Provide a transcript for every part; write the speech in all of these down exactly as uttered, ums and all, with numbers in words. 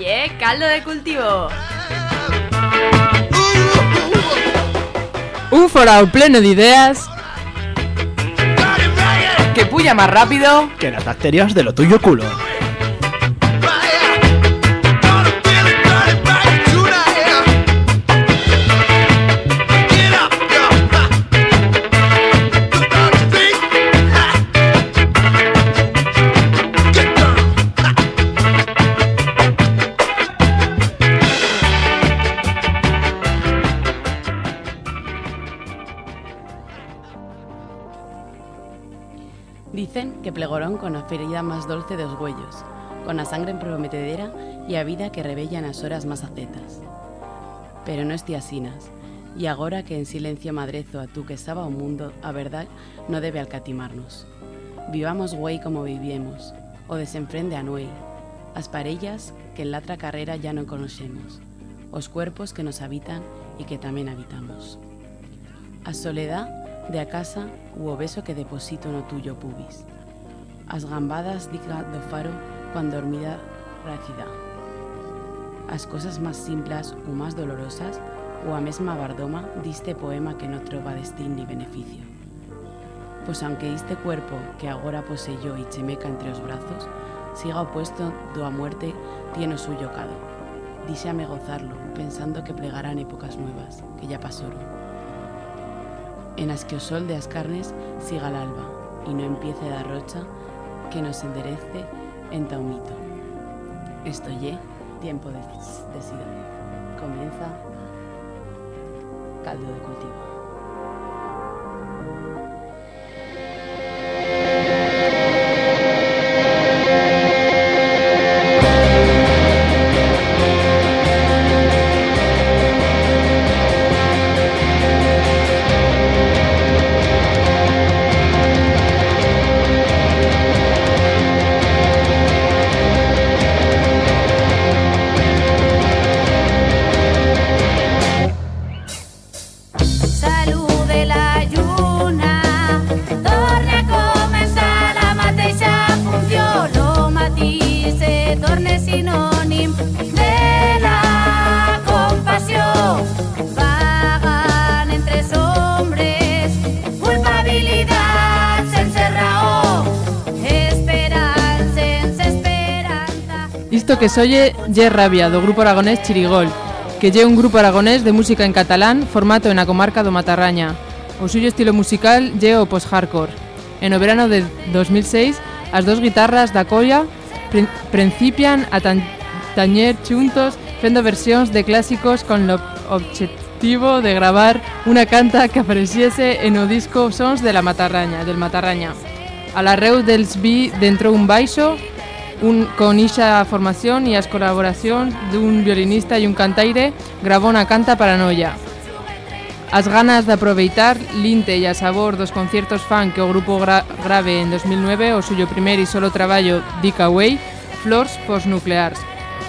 eh? Caldo de cultivo. Un forao pleno de ideas que puya más rápido que las bacterias de lo tuyo culo. Dicen que plegorón con a ferida más dulce dos güellos, con a sangre prometedera y a vida que rebella nas horas más acetas. Pero no esti asinas, y agora que en silencio madrezo a tú que saba o mundo, a verdad no debe alcatimarnos. Vivamos güey como viviemos, o desenfrende a nuey, as parellas que en la otra carrera ya no conocemos, os cuerpos que nos habitan y que también habitamos. A soledad de a casa u o beso que deposito no tuyo pubis. As gambadas diga do faro cuando dormida racida. As cosas más simples u más dolorosas o a mesma bardoma diste poema que no trova destín ni beneficio. Pues aunque este cuerpo que agora poseyo y chemeca entre os brazos, siga opuesto do a muerte tiene o suyo cado. Díxame gozarlo, pensando que plegarán épocas nuevas, que ya pasaron. En las que o sol de as carnes siga el alba y no empiece da rocha que nos enderece en taumito. Esto ye tiempo de decida. Comienza caldo de cultivo. Isto que soye ye Rabia, do grupo aragonés Chirigol, que lle un grupo aragonés de música en catalán formato en a comarca do Matarraña. O suyo estilo musical lle o post-hardcore. En o verano de dos mil seis, as dos guitarras da colla prin- principian a tan- tañer chuntos fendo versións de clásicos con lo objetivo de gravar unha canta que apareciese en o disco Sons de la Matarraña, del Matarraña. A la reu dels vi dentro un baixo, Un, con ixa formación e as colaboracións dun violinista e un cantaire, grabou unha canta Paranoia. As ganas de aproveitar linte e a sabor dos conciertos fan que o grupo gra- grave en dos mil nueve o suyo primer e solo traballo Dick Away, Flors Postnuclears.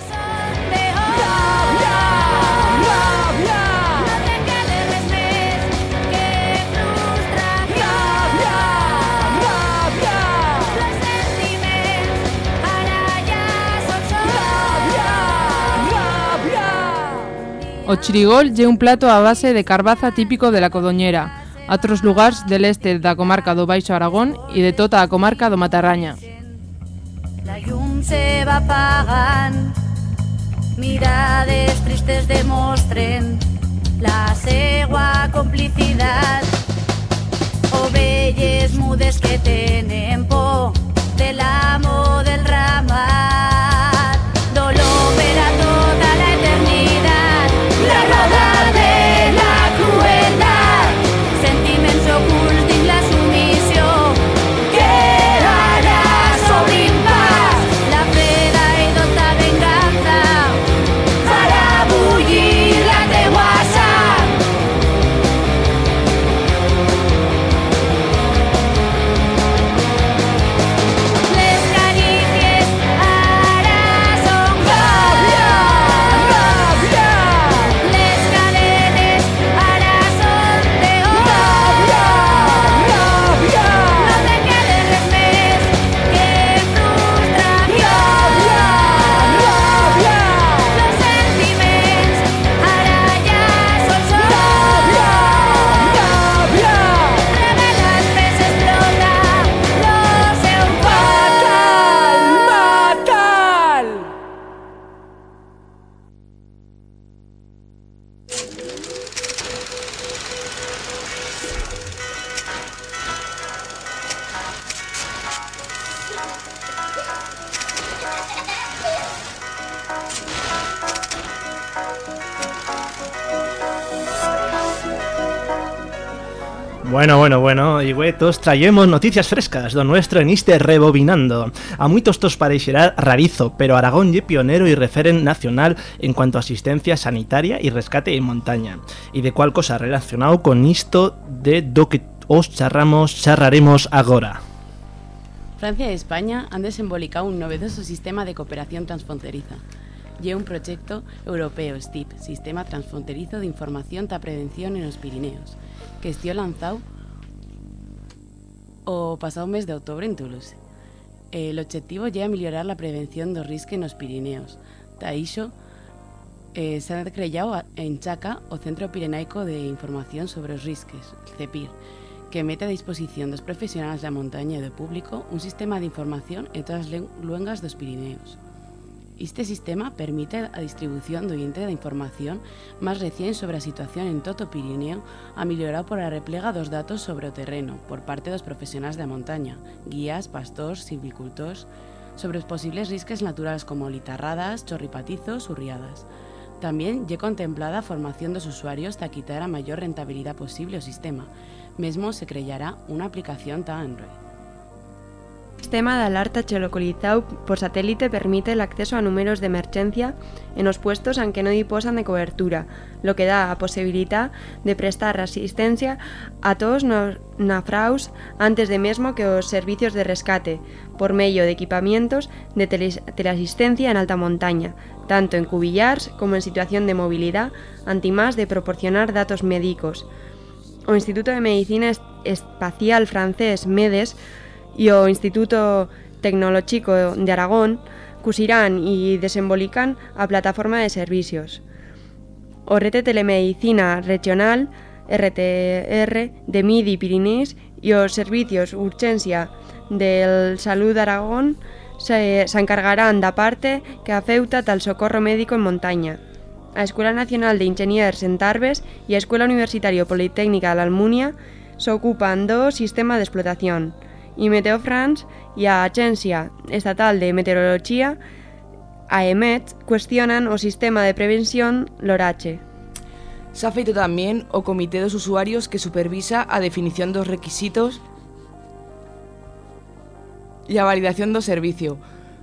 O chirigol lle un plato a base de carbaza típico de la Codoñera, a outros lugares del este da comarca do Baixo Aragón e de tota a comarca do Matarraña. La llum se va apagant, mirades tristes demostren la seua complicitat. Ovelles mudes que tenen por de l'amo del ramat, dolor per a tota la eternitat, la roda de la crueldad, sentiments ocults dins la submissió, que ara s'obrin pas, la freda i tota venganza farà bullir la teua sang. Bueno, bueno, bueno, y güetos, traemos noticias frescas do nuestro en este Rebobinando. A muitos tos pareixerá rarizo, pero Aragón é pionero y referen nacional en cuanto a asistencia sanitaria y rescate en montaña. Y de cual cosa relacionado con isto de do que os charramos, charraremos agora. Francia y España han desembolicado un novedoso sistema de cooperación transfronteriza. Lle un proxecto europeo S T I P, Sistema Transfronterizo de Información ta Prevención en os Pirineos, que estió lanzado o pasado mes de outubro en Toulouse. El objetivo é mellorar a prevención do risque nos Pirineos. Ta iso, eh, se ha creado en Chaca o Centro Pirenaico de Información sobre os Risques, el CEPIR, que mete a disposición dos profesionales da montaña e do público un sistema de información en todas as luengas dos Pirineos. Este sistema permite a distribución do índice de información máis recién sobre a situación en todo o Pirineo, a mellorar por a replega dos datos sobre o terreno por parte dos profesionais da montaña, guías, pastores, silvicultores, sobre os posibles risques naturales como litarradas, chorripatizos ou riadas. Tamén lle contemplada a formación dos usuarios para quitar a maior rentabilidade posible ao sistema. Mesmo se creará unha aplicación ta Android. El sistema de alerta geolocalizado por satélite permite el acceso a números de emergencia en los puestos en que no disposan de cobertura, lo que da a posibilidad de prestar asistencia a todos los naufragos antes de mesmo que os servicios de rescate, por medio de equipamientos de tele- teleasistencia en alta montaña, tanto en cubillars como en situación de movilidad, antimás de proporcionar datos médicos. O Instituto de Medicina Espacial francés MEDES e o Instituto Tecnolóxico de Aragón cusirán e desembolican a plataforma de servicios. O Rete Telemedicina Regional, R T R, de Midi Pirinés e os Servicios Urgencia del Salud de Aragón se, se encargarán da parte que afeuta tal socorro médico en montaña. A Escuela Nacional de Inxeniers en Tarbes e a Escuela Universitaria Politécnica de la Almunia se ocupan do sistema de explotación. Y Meteo France y a Agencia Estatal de Meteorología, a E M E T, cuestionan o sistema de prevención LORACHE. Se ha feito tamén o Comité dos Usuarios que supervisa a definición dos requisitos e a validación do servicio.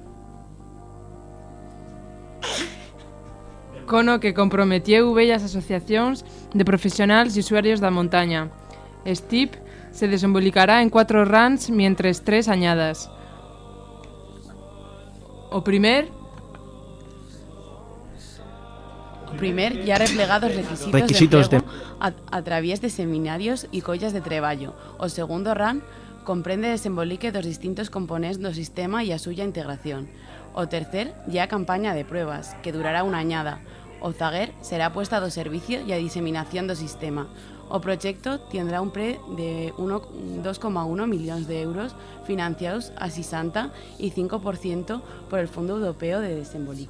Cono que comprometieu bellas asociacións de profesionales e usuarios da montaña. S T I P se desembolicará en cuatro runs mientras tres añadas. O primer... O primer ya ha replegado os requisitos, Requisitos de empleo a, a través de seminarios e collas de traballo. O segundo run comprende desembolique dos distintos componentes do sistema e a súa integración. O tercer ya a campaña de pruebas, que durará unha añada. O zaguer será puesta do servicio e a diseminación do sistema. O proxecto tendrá un pre de dos coma uno millóns de euros financiados a sesenta y cinco por ciento por el Fondo Europeo de Desembolique.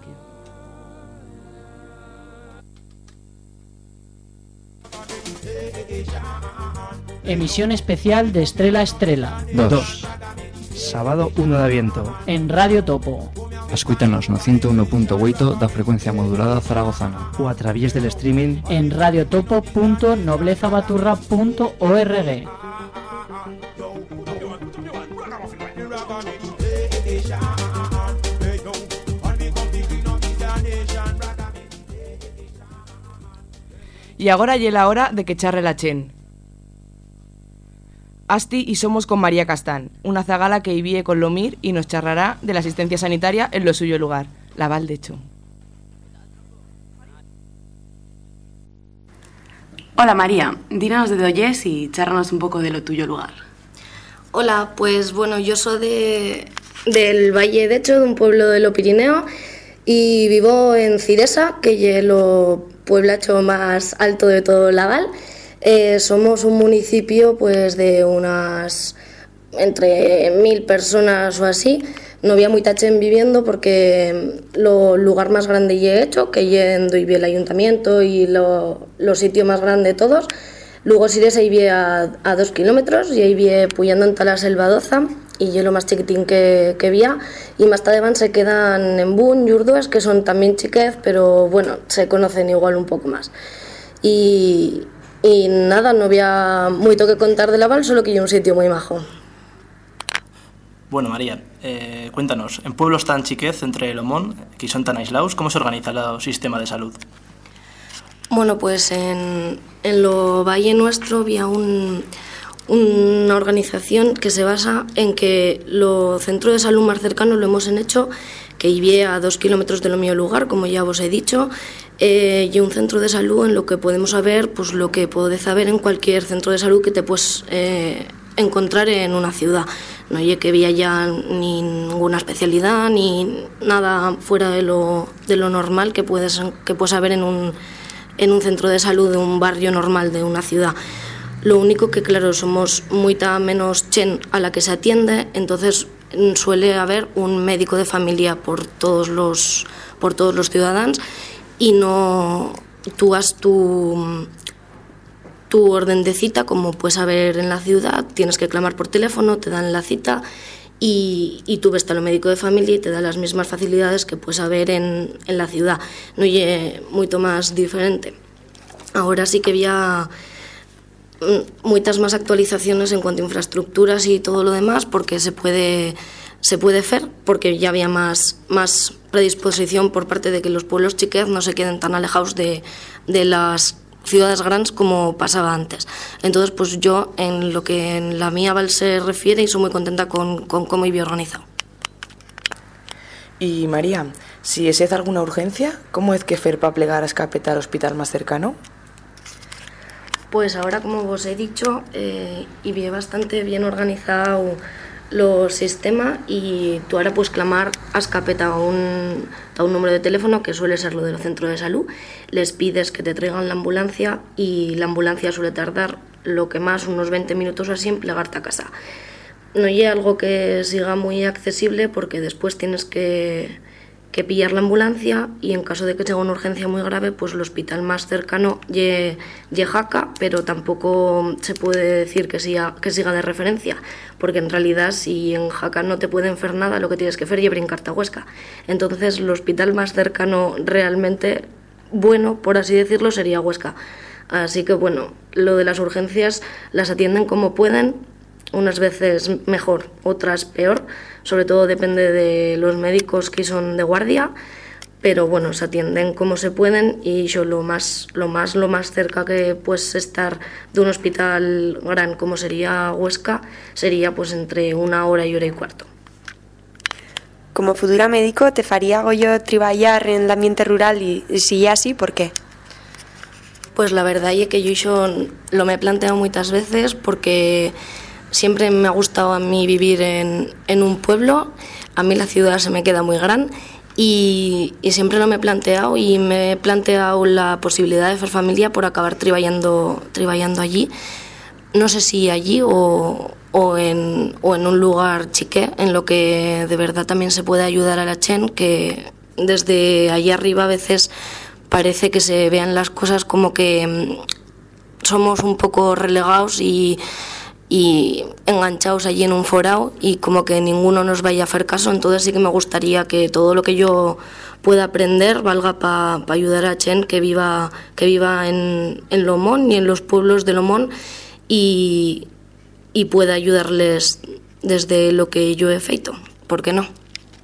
Emisión especial de Estrela a Estrela dos. Sábado uno de Aviento. en Radio Topo. Escúitanos no ciento uno punto oito da frecuencia modulada zaragozana O a través del streaming En radiotopo punto noblezabaturra punto org. Y agora lle la hora de que charre la chen. Asti y somos con María Castán, una zagala que vive con Lomir y nos charrará de la asistencia sanitaria en lo suyo lugar, la Val de Hecho. Hola María, dinos de doyes y charranos un poco de lo tuyo lugar. Hola, pues bueno, yo soy de, del Valle de Hecho, de un pueblo de lo Pirineo, y vivo en Ciresa, que es el pueblacho más alto de todo Laval. Eh, somos un municipio pues de unas entre mil personas o así. No había mucha gente viviendo porque lo lugar más grande y he hecho, que yendo y vi el ayuntamiento y lo, los sitios más grandes de todos. Luego Siresa y vi a, a dos kilómetros y ahí vi puyando en la selva doza y yo lo más chiquitín que, que vía. Y más tarde van se quedan en Bun y Urdues, que son también chiquez, pero bueno, se conocen igual un poco más. Y... Y nada, no había mucho que contar de Laval, solo que hay un sitio muy majo. Bueno, María, eh, cuéntanos, en pueblos tan chiquez entre Lomón, que son tan aislados, ¿cómo se organiza el sistema de salud? Bueno, pues en, en lo valle nuestro había un, una organización que se basa en que lo centro de salud más cercano lo hemos hecho, que vivía a dos kilómetros de lo mío lugar, como ya os he dicho, eh, y un centro de salud en lo que podemos saber, pues lo que podés saber en cualquier centro de salud que te puedes eh, encontrar en una ciudad. No hay que había ya ni ninguna especialidad ni nada fuera de lo, de lo normal que puedes, que puedes saber en un, en un centro de salud de un barrio normal de una ciudad. Lo único que, claro, somos mucha menos chen a la que se atiende, entonces suele haber un médico de familia por todos los, por todos los ciudadanos y no tú has tu, tu orden de cita, como puedes saber en la ciudad, tienes que clamar por teléfono, te dan la cita y, y tú ves a lo médico de familia y te da las mismas facilidades que puedes haber en, en la ciudad. No es mucho más diferente. Ahora sí que había muchas más actualizaciones en cuanto a infraestructuras y todo lo demás, porque se puede se puede hacer, porque ya había más, más predisposición por parte de que los pueblos chiquez no se queden tan alejados de, de las ciudades grandes como pasaba antes. Entonces, pues yo, en lo que en la mía Val se refiere, y soy muy contenta con, con cómo iba organizado. Y María, si es alguna urgencia, ¿cómo es que fer para plegar a escapetar al hospital más cercano? Pues ahora, como os he dicho, eh, y vi bastante bien organizado los sistemas y tú ahora puedes clamar a escapeta a un, a un número de teléfono que suele ser lo del centro de salud, les pides que te traigan la ambulancia y la ambulancia suele tardar lo que más unos veinte minutos así en plegarte a casa. No es algo que siga muy accesible porque después tienes que... que pillar la ambulancia y en caso de que sea una urgencia muy grave, pues el hospital más cercano lle, lle Jaca, pero tampoco se puede decir que siga, que siga de referencia, porque en realidad si en Jaca no te pueden hacer nada, lo que tienes que hacer es brincarte a Huesca. Entonces el hospital más cercano realmente bueno, por así decirlo, sería Huesca. Así que bueno, lo de las urgencias las atienden como pueden, unas veces mejor, otras peor, sobre todo depende de los médicos que son de guardia, pero bueno, se atienden como se pueden y yo lo más lo más lo más cerca que puedes estar de un hospital gran como sería Huesca sería pues entre una hora y hora y cuarto. Como futura médico, ¿te faría yo trabajar en el ambiente rural y, y si ya sí, por qué? Pues la verdad es que yo, yo lo me he planteado muchas veces porque siempre me ha gustado a mí vivir en, en un pueblo, a mí la ciudad se me queda muy grande y, y siempre lo me he planteado y me he planteado la posibilidad de hacer familia por acabar trabajando, trabajando allí, no sé si allí o, o, en, o en un lugar chique, en lo que de verdad también se puede ayudar a la chen, que desde allá arriba a veces parece que se vean las cosas como que somos un poco relegados y y enganchados allí en un forao y como que ninguno nos vaya a hacer caso. Entonces sí que me gustaría que todo lo que yo pueda aprender valga para pa ayudar a Chen que viva, que viva en, en Lomón y en los pueblos de Lomón y, y pueda ayudarles desde lo que yo he feito. ¿Por qué no?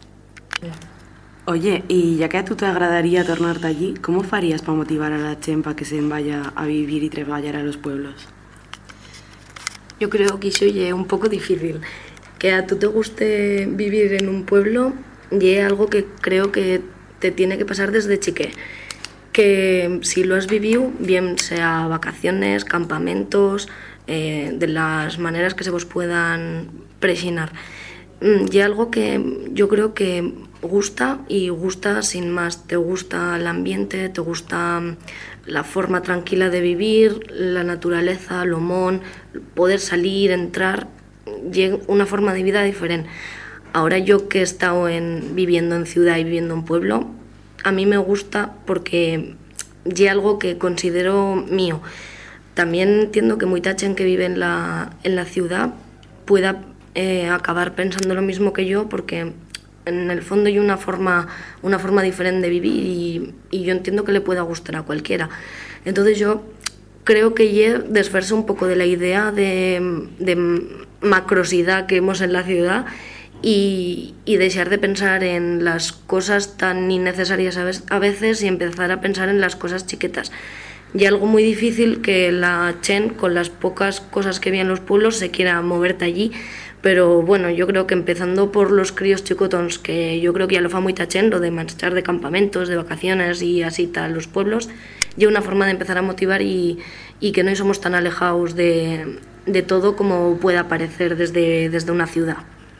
Oye, y ya que a tú te agradaría tornarte allí, ¿cómo farías para motivar a la Chen para que se vaya a vivir y trabajar a los pueblos? Yo creo que eso es un poco difícil. Que a tú te guste vivir en un pueblo y es algo que creo que te tiene que pasar desde chique. Que si lo has vivido, bien sea vacaciones, campamentos, eh, de las maneras que se vos puedan prexinar. Y algo que yo creo que gusta y gusta sin más. Te gusta el ambiente, te gusta la forma tranquila de vivir, la naturaleza, Lomón, poder salir, entrar, una forma de vida diferente. Ahora yo que he estado en, viviendo en ciudad y viviendo en pueblo, a mí me gusta porque es algo que considero mío. También entiendo que mucha gente que vive en la, en la ciudad pueda eh, acabar pensando lo mismo que yo porque en el fondo hay una forma, una forma diferente de vivir y, y yo entiendo que le pueda gustar a cualquiera. Entonces yo creo que lle desferse un poco de la idea de, de macrosidad que hemos en la ciudad y, y dejar de pensar en las cosas tan innecesarias a, vez, a veces y empezar a pensar en las cosas chiquetas. Y algo muy difícil que la Chen, con las pocas cosas que vi en los pueblos, se quiera moverte allí. Pero bueno, yo creo que empezando por los críos chicotons, que yo creo que ya lo fa muy Chen, lo de marchar de campamentos, de vacaciones y así tal los pueblos, y una forma de empezar a motivar y, y que no somos tan alejados de, de todo como pueda parecer desde, desde una ciudad.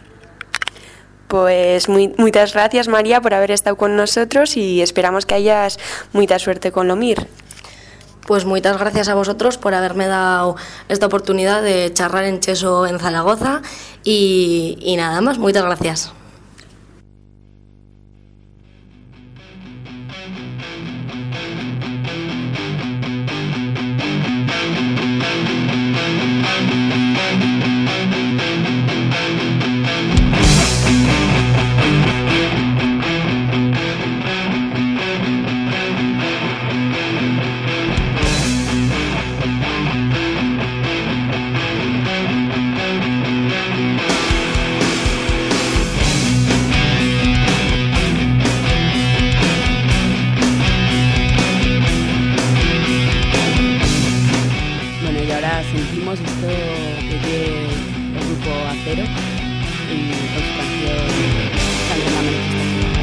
Pues muy, muchas gracias, María, por haber estado con nosotros y esperamos que hayas mucha suerte con lo Mir. Pues muchas gracias a vosotros por haberme dado esta oportunidad de charlar en Cheso en Zaragoza y, y nada más, muchas gracias. Sentimos esto que tiene el grupo Acero y con su canción Sangre en la manifestación.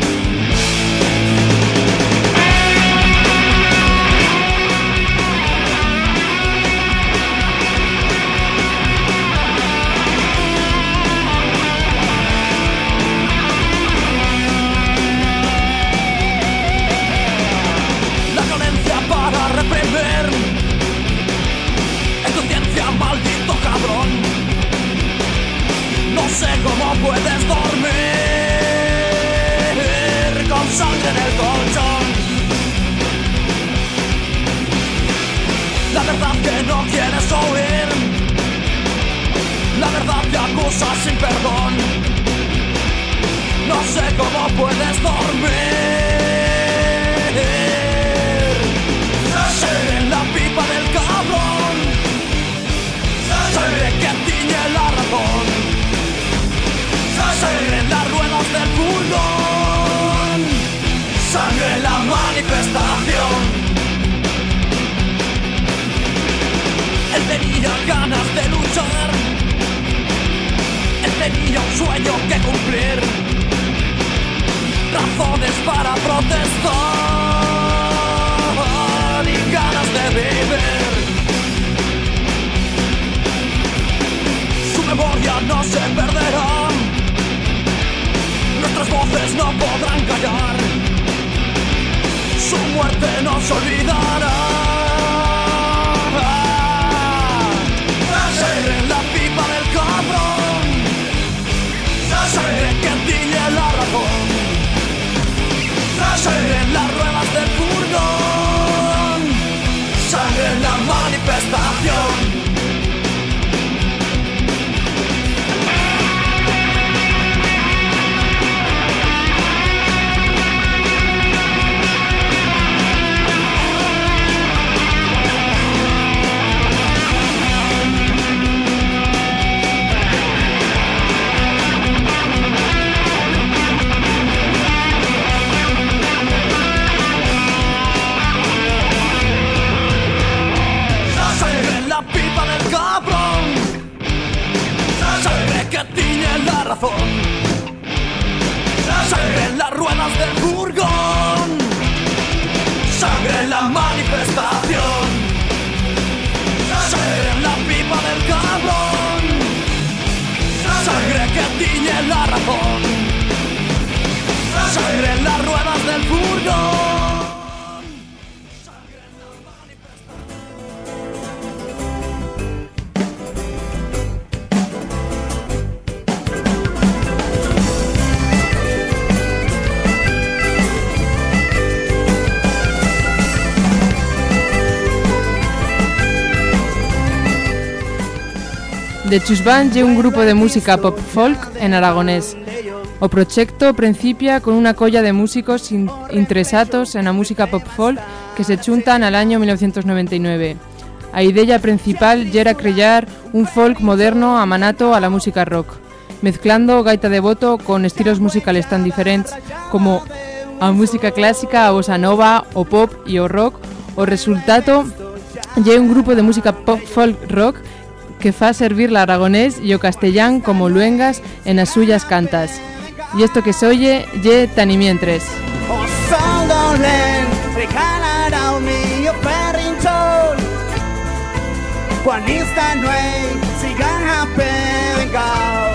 La violencia para reprimir, maldito cabrón, no sé cómo puedes dormir con sangre en el colchón. La verdad que no quieres oír, la verdad te acusa sin perdón. No sé cómo puedes dormir. Sangre en la pipa del cabrón, sangre que tiñe la razón, sangre en las ruedas del furgón, sangre en la manifestación. Él tenía ganas de luchar, él tenía un sueño que cumplir, razones para protestar y ganas de vivir. Su memoria no se perderá, nuestras voces no podrán callar, su muerte no se olvidará. Sangre en la pipa del cabrón, sangre que tiñe la razón, sangre en las ruedas del furgón, sangre en la manifestación. Pipa del cabrón, sangre que tiñe la razón, sangre en las ruedas del furgón, sangre en la manifestación, sangre en la pipa del cabrón, sangre que tiñe la razón, sangre en las ruedas del furgón. De Chusbán lle un grupo de música pop folk en aragonés. O proxecto principia con una colla de músicos in- interesados en la música pop folk que se chuntan al año mil novecientos noventa y nueve. A idea principal era crear un folk moderno amanato a la música rock, mezclando gaita de boto con estilos musicales tan diferentes como a música clásica, a bossa nova, o pop y o rock. O resultado lle un grupo de música pop folk rock que fa servir l'aragonés y o castellán como luengas en as suyas cantas. Y esto que se oye lle tanimientres. O sol dolent regalarà el millor perrinxol quan instant way sigan happy and go.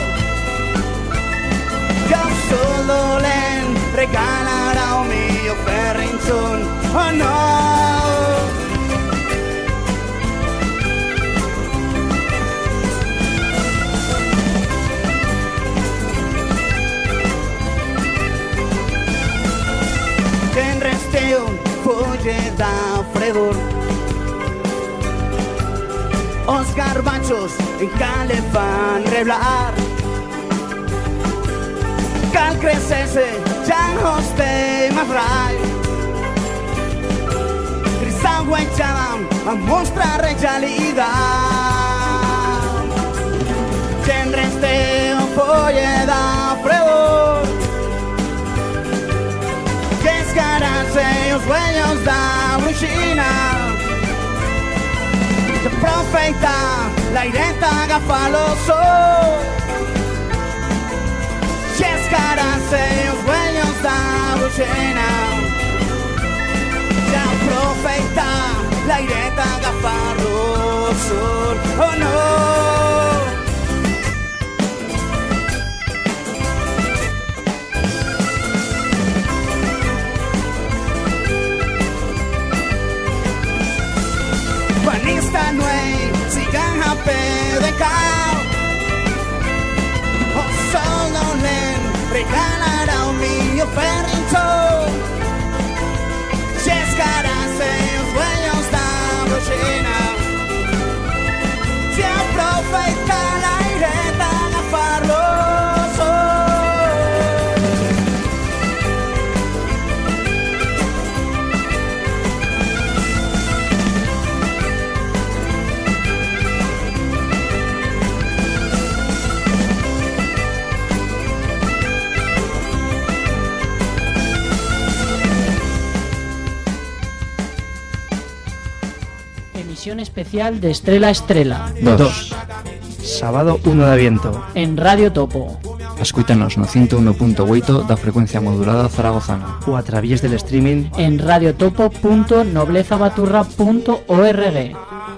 I el sol dolent regalarà el millor perrinxol. Oh no. Que en resteu fulle da fredor os garbachos en cale fan reblar cal crecese ya os de más rai grisagua echada a mostrar realidad que en resteu fulle da fredor que escarase os dueños da bruxina que profeta la ireta agafa lo sol que escarase os dueños da bruxina que profeta la ireta agafa lo sol. Oh no. Panista nuei, sigan happy de cao. O sol dolent regalarà un millor perrinxol. Si escarase os dueños da bruxina, si aproveita l'aireta agafar-lo sol. Emisión especial de Estrella a Estrella. Dos. Sábado uno de Aviento. En Radio Topo. Escúitanos no ciento uno punto ocho da frecuencia modulada zaragozana. O a través del streaming en radiotopo punto noblezabaturra punto org.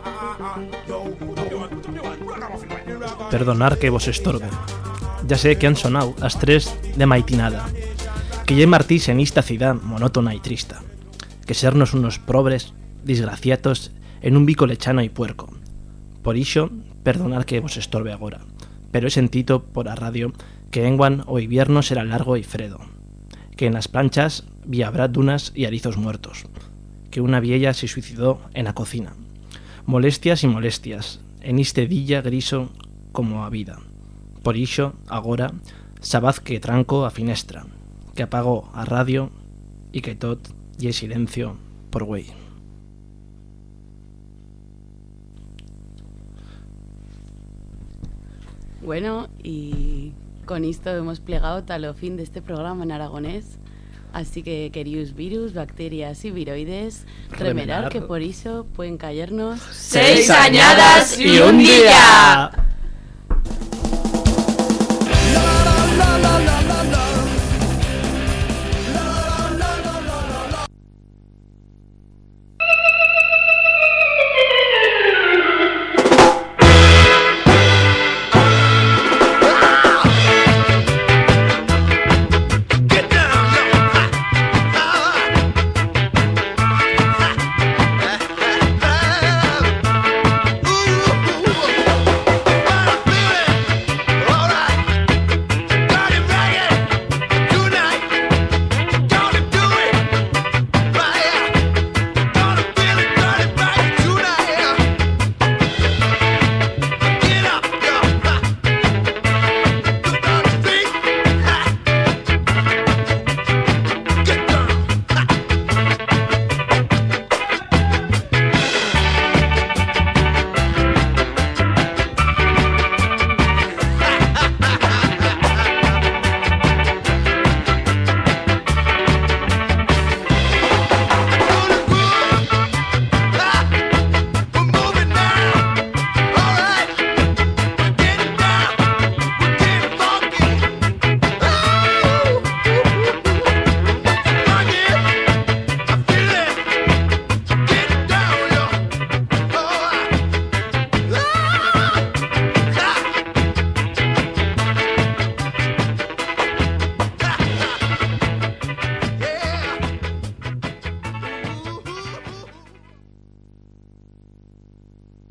Perdonar que vos estorbe. Ya sé que han sonado as tres de maitinada. Que lle martís en esta ciudad monótona y trista. Que sernos unos pobres, desgraciatos, en un bico lechano y puerco. Por ixo, perdonar que vos estorbe agora, pero he sentido por a radio que enguan o invierno será largo y fredo, que en las planchas vi habrá dunas y arizos muertos, que una vieja se suicidó en la cocina. Molestias y molestias, en este dilla griso como a vida. Por ixo, agora, sabaz que tranco a finestra, que apago a radio y que tot ye silencio por güey. Bueno, y con esto hemos plegado tal o fin de este programa en aragonés. Así que, queridos virus, bacterias y viroides, remerar que por eso pueden caernos seis añadas y un día.